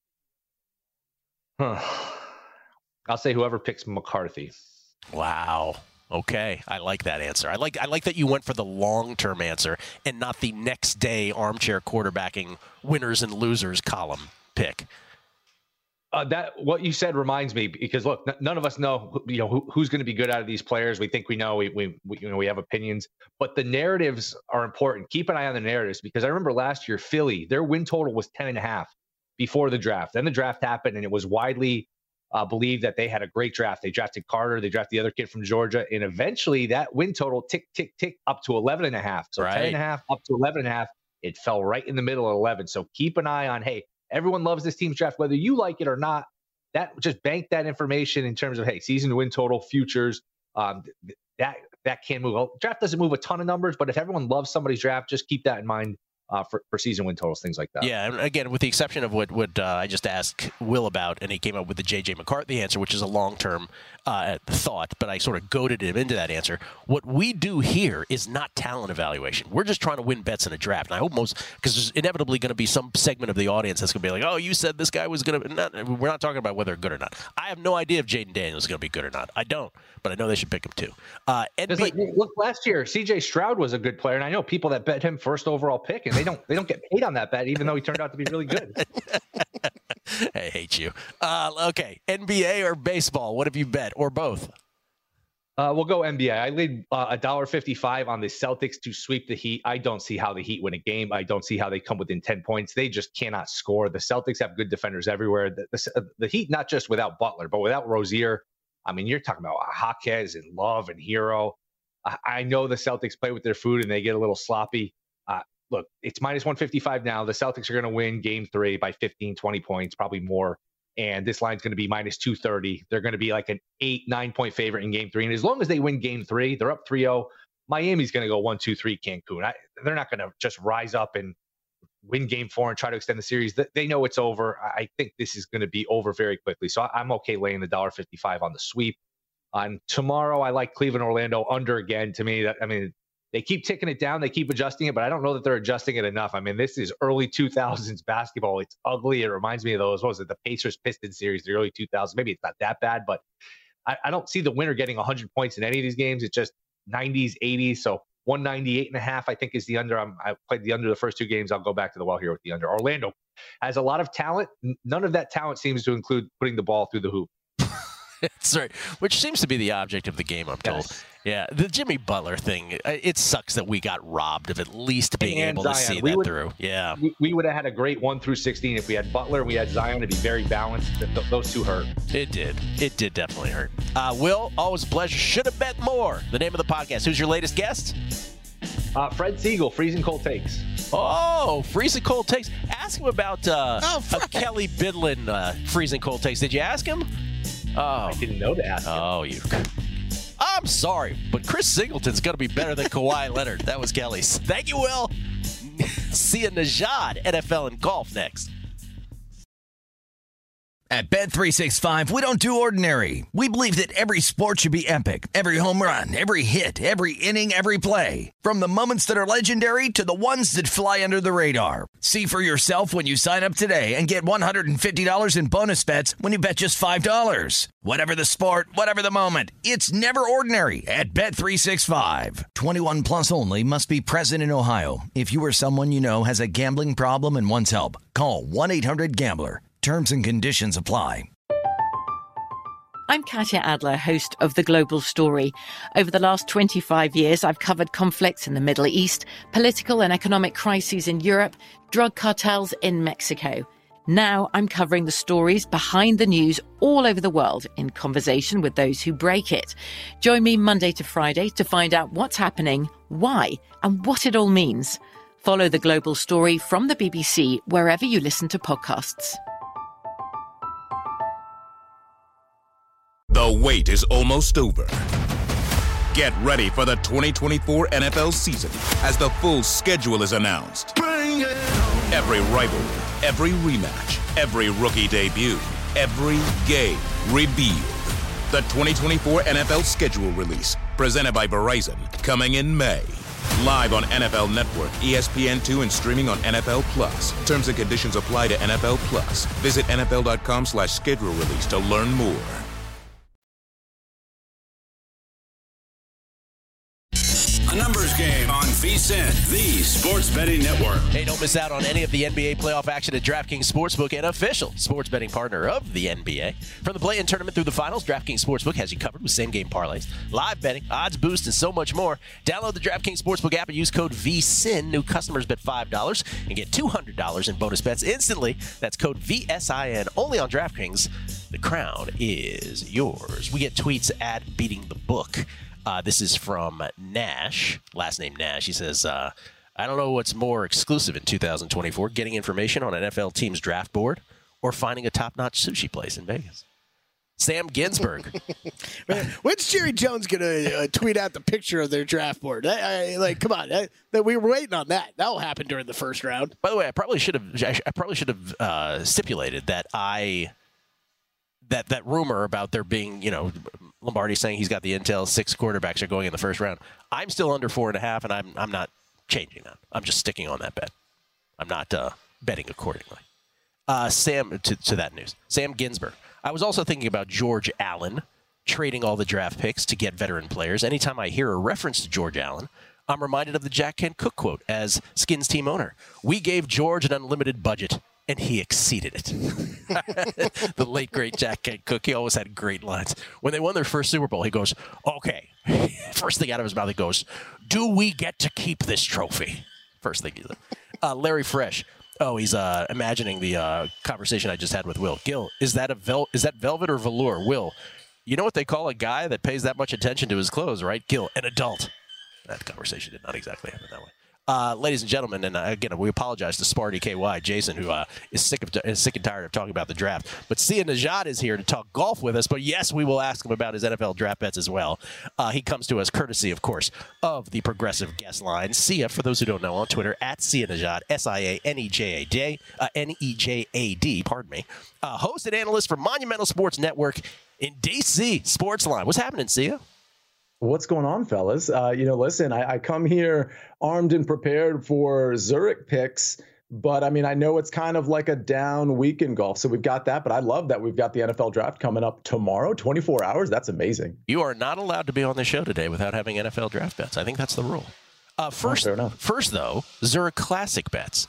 I'll say whoever picks McCarthy. Wow. Okay. I like that answer. I like that you went for the long-term answer and not the next day armchair quarterbacking winners and losers column pick. That what you said reminds me, because look, none of us know who's going to be good out of these players. We think we know. We have opinions, but the narratives are important. Keep an eye on the narratives, because I remember last year Philly, their win total was 10.5 before the draft. Then the draft happened, and it was widely believed that they had a great draft. They drafted Carter, they drafted the other kid from Georgia, and eventually that win total tick up to 11.5. So right. 10.5 up to 11.5. It fell right in the middle at 11. So keep an eye on, hey, everyone loves this team's draft, whether you like it or not. That just bank that information in terms of, hey, season win total, futures. that can move. Well, draft doesn't move a ton of numbers, but if everyone loves somebody's draft, just keep that in mind. For season win totals, things like that. Yeah, and again, with the exception of what I just asked Will about, and he came up with the J.J. McCarthy answer, which is a long-term thought, but I sort of goaded him into that answer. What we do here is not talent evaluation. We're just trying to win bets in a draft. And I hope because there's inevitably going to be some segment of the audience that's going to be like, oh, you said this guy was going to. We're not talking about whether they're good or not. I have no idea if Jaden Daniels is going to be good or not. I don't, but I know they should pick him too. Look, last year, C.J. Stroud was a good player, and I know people that bet him first overall pick, and they don't get paid on that bet, even though he turned out to be really good. I hate you. Okay, NBA or baseball? What have you bet, or both? We'll go NBA. I laid $1.55 on the Celtics to sweep the Heat. I don't see how the Heat win a game. I don't see how they come within 10 points. They just cannot score. The Celtics have good defenders everywhere. The Heat, not just without Butler, but without Rozier. I mean, you're talking about Jaquez and Love and Hero. I know the Celtics play with their food and they get a little sloppy. Look, it's minus 155 now. The Celtics are going to win game 3 by 15, 20 points, probably more. And this line's going to be minus 230. They're going to be like an 8-9 point favorite in game 3. And as long as they win game 3, they're up 3-0. Miami's going to go 1-2-3 Cancun. They're not going to just rise up and win game 4 and try to extend the series. They know it's over. I think this is going to be over very quickly. So I'm okay laying the $1.55 on the sweep. On tomorrow, I like Cleveland, Orlando under again. To me, they keep ticking it down. They keep adjusting it, but I don't know that they're adjusting it enough. I mean, this is early 2000s basketball. It's ugly. It reminds me of those, what was it, the Pacers-Pistons series, the early 2000s. Maybe it's not that bad, but I don't see the winner getting 100 points in any of these games. It's just 90s, 80s. So 198.5, I think, is the under. I played the under the first 2 games. I'll go back to the well here with the under. Orlando has a lot of talent. None of that talent seems to include putting the ball through the hoop. That's right, which seems to be the object of the game, I'm told. Yes. Yeah, the Jimmy Butler thing, it sucks that we got robbed of at least being able to see that through. Yeah. We would have had a great 1 through 16 if we had Butler and we had Zion. It'd be very balanced. Those two hurt. It did. It did definitely hurt. Will, always a pleasure. Should have bet more. The name of the podcast. Who's your latest guest? Fred Siegel, Freezing Cold Takes. Oh, Freezing Cold Takes. Ask him about a Kelly Bidlin Freezing Cold Takes. Did you ask him? Oh, I didn't know to ask him. Oh, I'm sorry, but Chris Singleton's going to be better than Kawhi Leonard. That was Kelly's. Thank you, Will. See you, Najad, NFL and golf next. At Bet365, we don't do ordinary. We believe that every sport should be epic. Every home run, every hit, every inning, every play. From the moments that are legendary to the ones that fly under the radar. See for yourself when you sign up today and get $150 in bonus bets when you bet just $5. Whatever the sport, whatever the moment, it's never ordinary at Bet365. 21 plus only. Must be present in Ohio. If you or someone you know has a gambling problem and wants help, call 1-800-GAMBLER. Terms and conditions apply. I'm Katya Adler, host of The Global Story. Over the last 25 years, I've covered conflicts in the Middle East, political and economic crises in Europe, drug cartels in Mexico. Now I'm covering the stories behind the news all over the world in conversation with those who break it. Join me Monday to Friday to find out what's happening, why, and what it all means. Follow The Global Story from the BBC wherever you listen to podcasts. The wait is almost over. Get ready for the 2024 NFL season as the full schedule is announced. Every rivalry, every rematch, every rookie debut, every game revealed. The 2024 NFL schedule release, presented by Verizon, coming in May. Live on NFL Network, ESPN2, and streaming on NFL Plus. Terms and conditions apply to NFL Plus. Visit NFL.com/schedule release to learn more. A numbers game on VSiN, the sports betting network. Hey, don't miss out on any of the NBA playoff action at DraftKings Sportsbook, an official sports betting partner of the NBA. From the play-in tournament through the finals, DraftKings Sportsbook has you covered with same-game parlays, live betting, odds boost, and so much more. Download the DraftKings Sportsbook app and use code VSiN. New customers bet $5 and get $200 in bonus bets instantly. That's code VSIN, only on DraftKings. The crown is yours. We get tweets at Beating the Book. This is from Nash, last name Nash. He says, I don't know what's more exclusive in 2024, getting information on an NFL team's draft board or finding a top-notch sushi place in Vegas. Sam Ginsberg. Man, when's Jerry Jones going to tweet out the picture of their draft board? Come on. We were waiting on that. That'll happen during the first round. By the way, I probably should have stipulated that that rumor about there being, Lombardi saying he's got the intel 6 quarterbacks are going in the first round. I'm still under 4.5, and I'm not changing that. I'm just sticking on that bet. I'm not betting accordingly. Sam, to that news, Sam Ginsberg. I was also thinking about George Allen trading all the draft picks to get veteran players. Anytime I hear a reference to George Allen, I'm reminded of the Jack Kent Cooke quote as Skins team owner. We gave George an unlimited budget, and he exceeded it. The late, great Jack Kent Cooke, he always had great lines. When they won their first Super Bowl, he goes, okay. First thing out of his mouth, he goes, do we get to keep this trophy? First thing he said. Larry Fresh. Oh, he's imagining the conversation I just had with Will. Gil, is that velvet or velour? Will, you know what they call a guy that pays that much attention to his clothes, right? Gil, an adult. That conversation did not exactly happen that way. Ladies and gentlemen, and again, we apologize to Sparty KY, Jason, who is sick and tired of talking about the draft. But Sia Nejad is here to talk golf with us. But yes, we will ask him about his NFL draft bets as well. He comes to us courtesy, of course, of the Progressive Guest Line. Sia, for those who don't know, on Twitter, at Sia Nejad, SIANEJAD, pardon me. Host and analyst for Monumental Sports Network in D.C. Sports Line. What's happening, Sia? What's going on, fellas? Listen, I come here armed and prepared for Zurich picks, but I know it's kind of like a down week in golf. So we've got that, but I love that we've got the NFL draft coming up tomorrow, 24 hours. That's amazing. You are not allowed to be on the show today without having NFL draft bets. I think that's the rule. First though, Zurich Classic bets.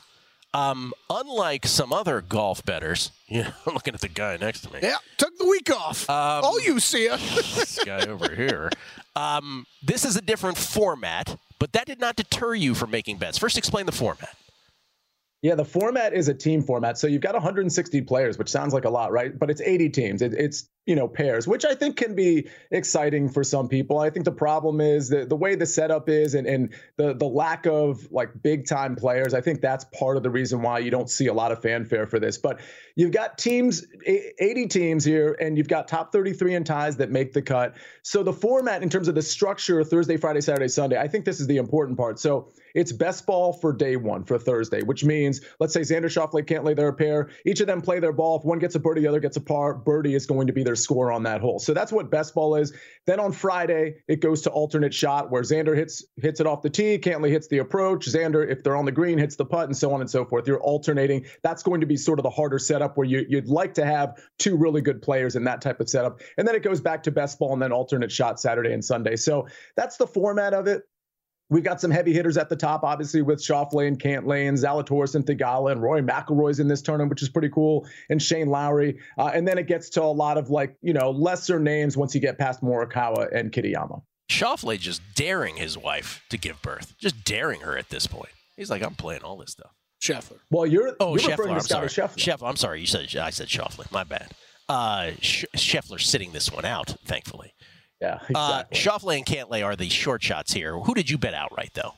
Unlike some other golf bettors, I'm looking at the guy next to me. Yeah, took the week off. You see it. This guy over here. This is a different format, but that did not deter you from making bets. First, explain the format. Yeah, the format is a team format. So you've got 160 players, which sounds like a lot, right? But it's 80 teams. It's pairs, which I think can be exciting for some people. I think the problem is the way the setup is and the lack of like big time players. I think that's part of the reason why you don't see a lot of fanfare for this. But you've got teams, 80 teams here, and you've got top 33 in ties that make the cut. So the format in terms of the structure, Thursday, Friday, Saturday, Sunday, I think this is the important part. So it's best ball for day one for Thursday, which means, let's say Xander Schauffele, Cantlay, they're a pair. Each of them play their ball. If one gets a birdie, the other gets a par. Birdie is going to be their score on that hole. So that's what best ball is. Then on Friday, it goes to alternate shot where Xander hits it off the tee. Cantlay hits the approach. Xander, if they're on the green, hits the putt and so on and so forth. You're alternating. That's going to be sort of the harder setup where you'd like to have two really good players in that type of setup. And then it goes back to best ball and then alternate shot Saturday and Sunday. So that's the format of it. We've got some heavy hitters at the top, obviously, with Schauffele and Cantlay and Zalatoris and Theegala and Rory McIlroy's in this tournament, which is pretty cool, and Shane Lowry. And then it gets to a lot of lesser names once you get past Morikawa and Kitayama. Schauffele just daring his wife to give birth, just daring her at this point. He's like, I'm playing all this stuff. Scheffler. Well, you're Scheffler. I'm sorry. Scheffler. I'm sorry. I said Schauffele. My bad. Scheffler's sitting this one out, thankfully. Yeah, exactly. Schauffele and Cantlay are the short shots here. Who did you bet outright, though?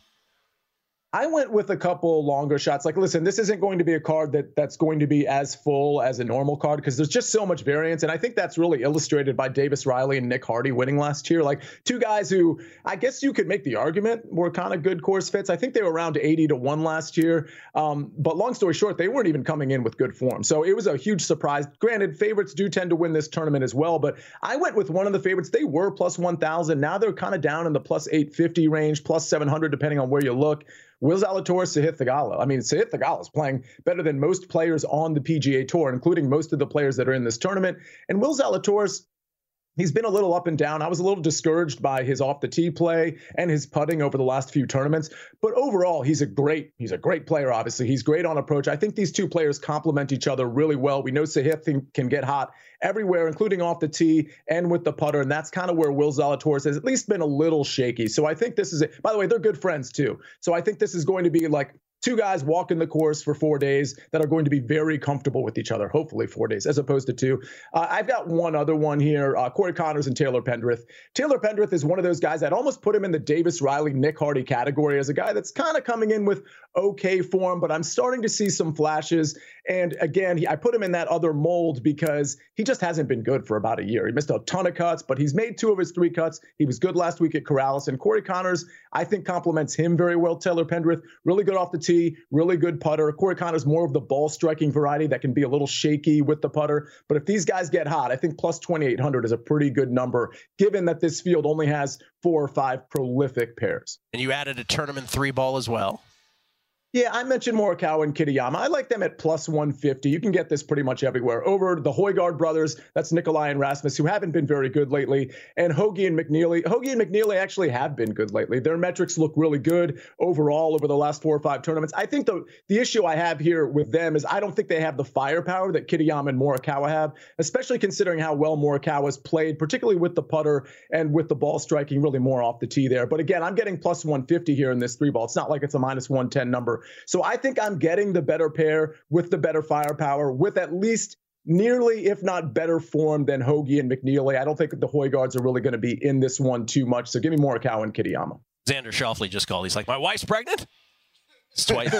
I went with a couple longer shots. Like, listen, this isn't going to be a card that's going to be as full as a normal card because there's just so much variance. And I think that's really illustrated by Davis Riley and Nick Hardy winning last year. Like two guys who I guess you could make the argument were kind of good course fits. I think they were around 80-1 last year. But long story short, they weren't even coming in with good form. So it was a huge surprise. Granted, favorites do tend to win this tournament as well. But I went with one of the favorites. They were plus 1,000. Now they're kind of down in the plus 850 range, plus 700, depending on where you look. Will Zalatoris, Sahith Theegala. I mean, Sahith Theegala is playing better than most players on the PGA Tour, including most of the players that are in this tournament. And Will Zalatoris, he's been a little up and down. I was a little discouraged by his off the tee play and his putting over the last few tournaments. But overall, he's a great player, obviously. He's great on approach. I think these two players complement each other really well. We know Sahith can get hot everywhere, including off the tee and with the putter. And that's kind of where Will Zalatoris has at least been a little shaky. So I think this is it. By the way, they're good friends too. So I think this is going to be like two guys walking the course for 4 days that are going to be very comfortable with each other, hopefully 4 days, as opposed to two. I've got one other one here, Corey Connors and Taylor Pendrith. Taylor Pendrith is one of those guys I'd almost put him in the Davis Riley, Nick Hardy category as a guy that's kind of coming in with okay form, but I'm starting to see some flashes. And again, I put him in that other mold because he just hasn't been good for about a year. He missed a ton of cuts, but he's made 2 of his 3 cuts. He was good last week at Corrales. And Corey Connors, I think, complements him very well. Taylor Pendrith, really good off the tee, really good putter. Corey Connors, more of the ball striking variety that can be a little shaky with the putter. But if these guys get hot, I think plus 2,800 is a pretty good number, given that this field only has 4 or 5 prolific pairs. And you added a tournament 3-ball as well. Yeah, I mentioned Morikawa and Kitayama. I like them at plus 150. You can get this pretty much everywhere. Over the Højgaard brothers, that's Nikolai and Rasmus, who haven't been very good lately, and Hoagie and McNeely. Hoagie and McNeely actually have been good lately. Their metrics look really good overall over the last 4 or 5 tournaments. I think the issue I have here with them is I don't think they have the firepower that Kitayama and Morikawa have, especially considering how well Morikawa's played, particularly with the putter and with the ball striking really more off the tee there. But again, I'm getting plus 150 here in this 3-ball. It's not like it's a minus 110 number. So I think I'm getting the better pair with the better firepower, with at least nearly, if not better form than Hoagie and McNeely. I don't think the Højgaards are really going to be in this one too much. So give me Morikawa and Kitayama. Xander Schauffele just called. He's like, my wife's pregnant? It's twice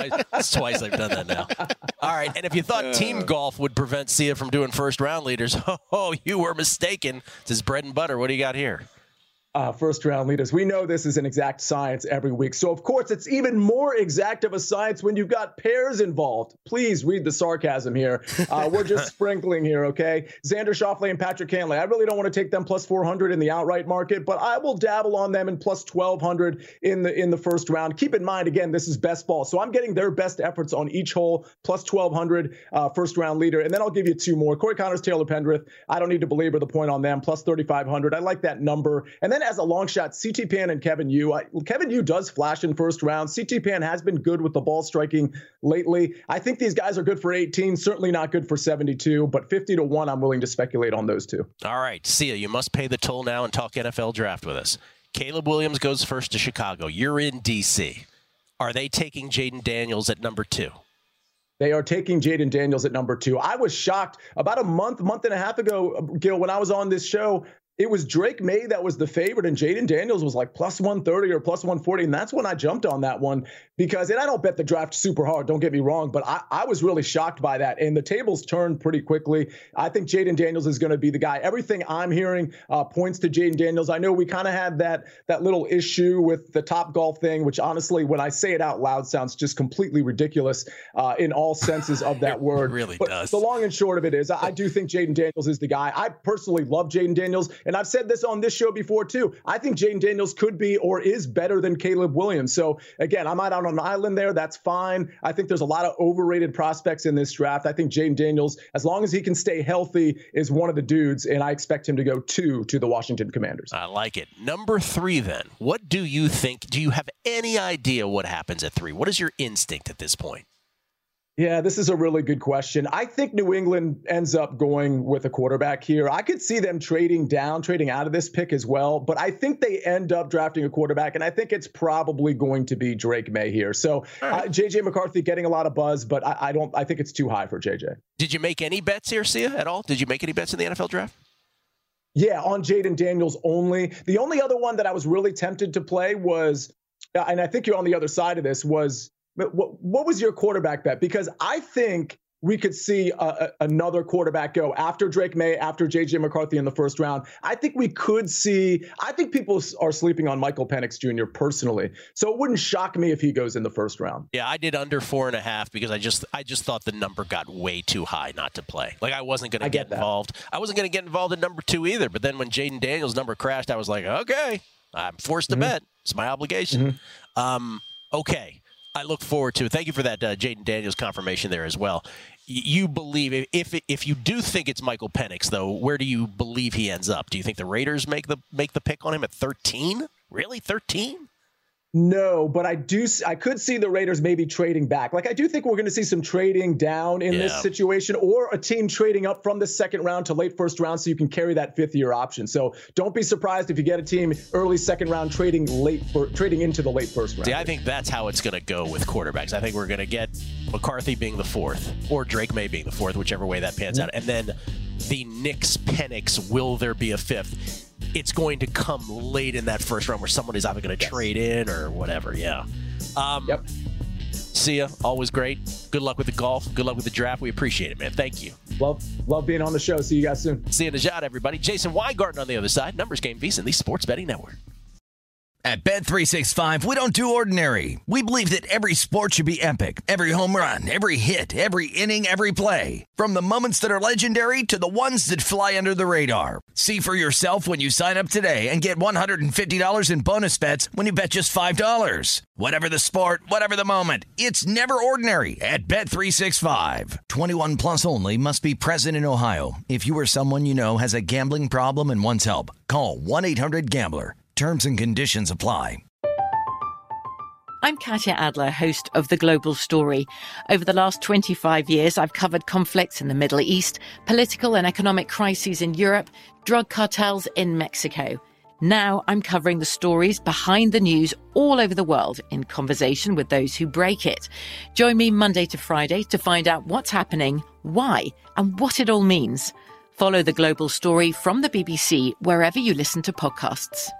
I've done that now. All right, and if you thought team golf would prevent Sia from doing first-round leaders, oh, you were mistaken. It's his bread and butter. What do you got here? First round leaders. We know this is an exact science every week. So, of course, it's even more exact of a science when you've got pairs involved. Please read the sarcasm here. We're just sprinkling here, okay? Xander Schauffele and Patrick Cantlay. I really don't want to take them plus 400 in the outright market, but I will dabble on them in plus 1,200 in the first round. Keep in mind, again, this is best ball. So I'm getting their best efforts on each hole, plus 1,200 first round leader. And then I'll give you 2 more. Corey Connors, Taylor Pendrith. I don't need to belabor the point on them, plus 3,500. I like that number. And then as a long shot, CT Pan and Kevin Yu. Kevin Yu does flash in first round. CT Pan has been good with the ball striking lately. I think these guys are good for 18, certainly not good for 72, but 50 to 1, I'm willing to speculate on those 2. All right, Sia, you must pay the toll now and talk NFL draft with us. Caleb Williams goes first to Chicago. You're in D.C. Are they taking Jaden Daniels at number 2? They are taking Jaden Daniels at number 2. I was shocked about a month and a half ago, Gil, when I was on this show. It was Drake May that was the favorite, and Jaden Daniels was like plus 130 or plus 140, and that's when I jumped on that one because, and I don't bet the draft super hard, don't get me wrong, but I was really shocked by that, and the tables turned pretty quickly. I think Jaden Daniels is going to be the guy. Everything I'm hearing points to Jaden Daniels. I know we kind of had that little issue with the Top Golf thing, which honestly, when I say it out loud, sounds just completely ridiculous in all senses of that word. It really but does. The long and short of it is I do think Jaden Daniels is the guy. I personally love Jaden Daniels. And I've said this on this show before, too. I think Jaden Daniels could be or is better than Caleb Williams. So, again, I'm out on an island there. That's fine. I think there's a lot of overrated prospects in this draft. I think Jaden Daniels, as long as he can stay healthy, is one of the dudes, and I expect him to go 2 to the Washington Commanders. I like it. Number 3, then. What do you think? Do you have any idea what happens at 3? What is your instinct at this point? Yeah, this is a really good question. I think New England ends up going with a quarterback here. I could see them trading out of this pick as well, but I think they end up drafting a quarterback, and I think it's probably going to be Drake May here. So J.J. McCarthy getting a lot of buzz, but I think it's too high for J.J. Did you make any bets here, Sia, at all? Did you make any bets in the NFL draft? Yeah, on Jaden Daniels only. The only other one that I was really tempted to play was, and I think you're on the other side of this, was what was your quarterback bet? Because I think we could see another quarterback go after Drake May, after J.J. McCarthy in the first round. I think we could see – I think people are sleeping on Michael Penix Jr. personally. So it wouldn't shock me if he goes in the first round. Yeah, I did under 4.5 because I just thought the number got way too high not to play. Like, I wasn't going to get involved. I wasn't going to get involved in number 2 either. But then when Jaden Daniels' number crashed, I was like, okay, I'm forced to bet. It's my obligation. Okay. I look forward to it. Thank you for that Jaden Daniels confirmation there as well. You believe, if you do think it's Michael Penix, though, where do you believe he ends up? Do you think the Raiders make the pick on him at 13? Really, 13? No, but I could see the Raiders maybe trading back. Like, I do think we're going to see some trading down in this situation, or a team trading up from the second round to late first round so you can carry that fifth-year option. So don't be surprised if you get a team early second round trading into the late first round. See, I think that's how it's going to go with quarterbacks. I think we're going to get McCarthy being the fourth, or Drake May being the fourth, whichever way that pans out. And then the Knicks, Penix, will there be a fifth? It's going to come late in that first round where someone is either going to trade in or whatever. Yeah. Yep. See ya. Always great. Good luck with the golf. Good luck with the draft. We appreciate it, man. Thank you. Love being on the show. See you guys soon. See you in the shot, everybody. Jason Weingarten on the other side. Numbers Game VSiN, the Sports Betting Network. At Bet365, we don't do ordinary. We believe that every sport should be epic. Every home run, every hit, every inning, every play. From the moments that are legendary to the ones that fly under the radar. See for yourself when you sign up today and get $150 in bonus bets when you bet just $5. Whatever the sport, whatever the moment, it's never ordinary at Bet365. 21 plus only. Must be present in Ohio. If you or someone you know has a gambling problem and wants help, call 1-800-GAMBLER. Terms and conditions apply. I'm Katya Adler, host of The Global Story. Over the last 25 years, I've covered conflicts in the Middle East, political and economic crises in Europe, drug cartels in Mexico. Now I'm covering the stories behind the news all over the world in conversation with those who break it. Join me Monday to Friday to find out what's happening, why, and what it all means. Follow The Global Story from the BBC wherever you listen to podcasts.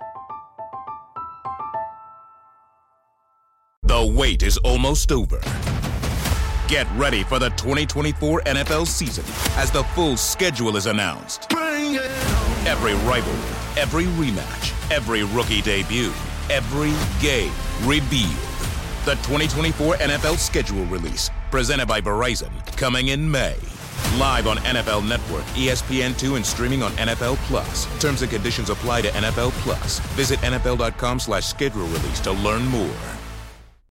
The wait is almost over. Get ready for the 2024 NFL season as the full schedule is announced. Every rivalry, every rematch, every rookie debut, every game revealed. The 2024 NFL schedule release, presented by Verizon, coming in May. Live on NFL Network, ESPN2, and streaming on NFL Plus. Terms and conditions apply to NFL Plus. Visit NFL.com/schedule release to learn more.